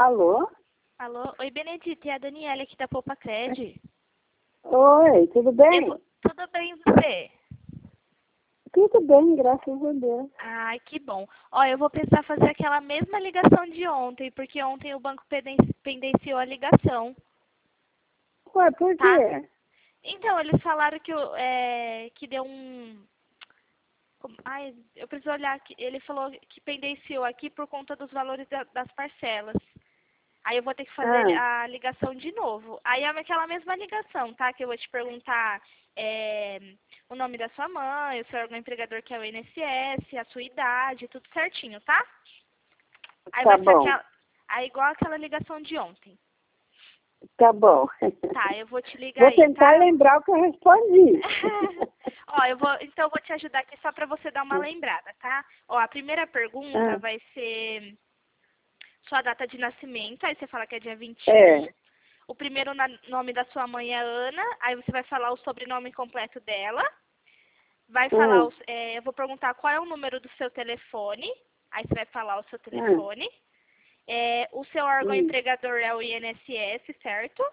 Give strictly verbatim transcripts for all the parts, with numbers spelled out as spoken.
Alô? Alô? Oi, Benedita, é a Daniela aqui da Poupa Cred. Oi, tudo bem? Eu vou- Tudo bem e você? Tudo bem, graças a Deus. Ai, que bom. Ó, eu vou precisar fazer aquela mesma ligação de ontem, porque ontem o banco penden- pendenciou a ligação, Ué, por tá? quê? Então, eles falaram que, o- é, que deu um... como- Ai, eu preciso olhar aqui. Ele falou que pendenciou aqui por conta dos valores da- das parcelas. Aí eu vou ter que fazer Ah, a ligação de novo. Aí é aquela mesma ligação, tá? Que eu vou te perguntar é, o nome da sua mãe, o seu órgão empregador que é o I N S S, a sua idade, tudo certinho, tá? Aí tá vai ser bom, aquela, aí igual aquela ligação de ontem. tá bom. Tá, eu vou te ligar Vou aí, tentar tá? lembrar o que eu respondi. Ó, eu vou, então eu vou te ajudar aqui só pra você dar uma lembrada, tá? Ó, a primeira pergunta Ah, vai ser sua data de nascimento, aí você fala que é dia vinte e um. é, O primeiro na- nome da sua mãe é Ana, aí você vai falar o sobrenome completo dela. Vai falar, ah, os- é, eu vou perguntar qual é o número do seu telefone, aí você vai falar o seu ah, telefone. É, o seu órgão hum, empregador é o I N S S, certo?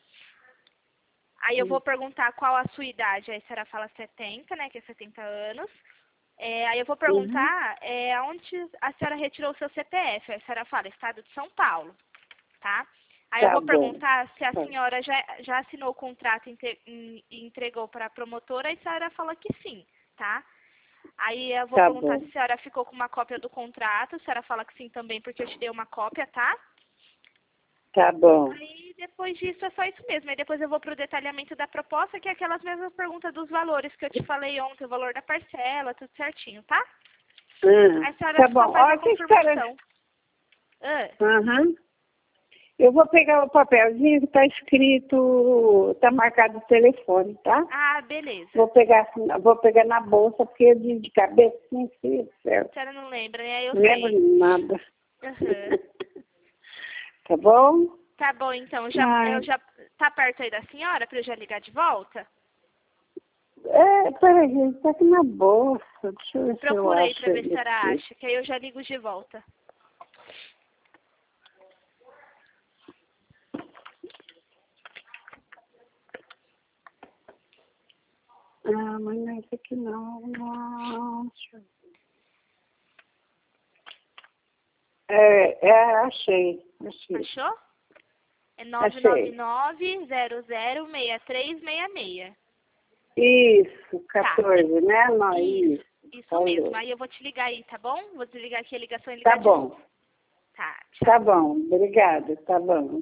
Aí eu hum, vou perguntar qual a sua idade, aí a senhora fala setenta, né, que é setenta anos. É, aí eu vou uhum, perguntar é, aonde a senhora retirou o seu C P F, aí a senhora fala Estado de São Paulo, tá? Aí eu tá vou bom. perguntar se a Tá, senhora já, já assinou o contrato e inte- e entregou para a promotora, e a senhora fala que sim, tá? Aí eu vou tá perguntar se bom, a senhora ficou com uma cópia do contrato, a senhora fala que sim também, porque eu te dei uma cópia, tá? tá bom. Aí depois disso é só isso mesmo. Aí depois eu vou pro detalhamento da proposta, que é aquelas mesmas perguntas dos valores que eu te falei ontem, o valor da parcela, tudo certinho, tá? Ah, Aí a senhora tá só bom. faz Ó, a que espera. confirmação. Ah, Aham. Eu vou pegar o papelzinho que tá escrito, tá marcado o telefone, tá? ah, beleza. Vou pegar, vou pegar na bolsa, porque eu de de cabeça, assim, filho do céu. A senhora não lembra, né? Eu Não lembro sei. de nada. Aham. Tá bom? Tá bom, então. Já, eu Ai, já tá perto aí da senhora pra eu já ligar de volta? é, peraí, gente, tá aqui na bolsa. Deixa eu ver se eu Procura aí acho pra ver se a ele senhora aqui. acha, que aí eu já ligo de volta. Ah, mas não é esse aqui não, não. Deixa eu ver. É, é, achei, achei, Achou? É nove nove achei. nove zero zero seis três seis seis. Isso, Tá. quatorze, né? Não, Isso, isso, isso mesmo. falou. Aí eu vou te ligar aí, tá bom? Vou desligar aqui a ligação e Tá ligar de bom, novo. Tá, tá tchau. bom, obrigada, tá bom.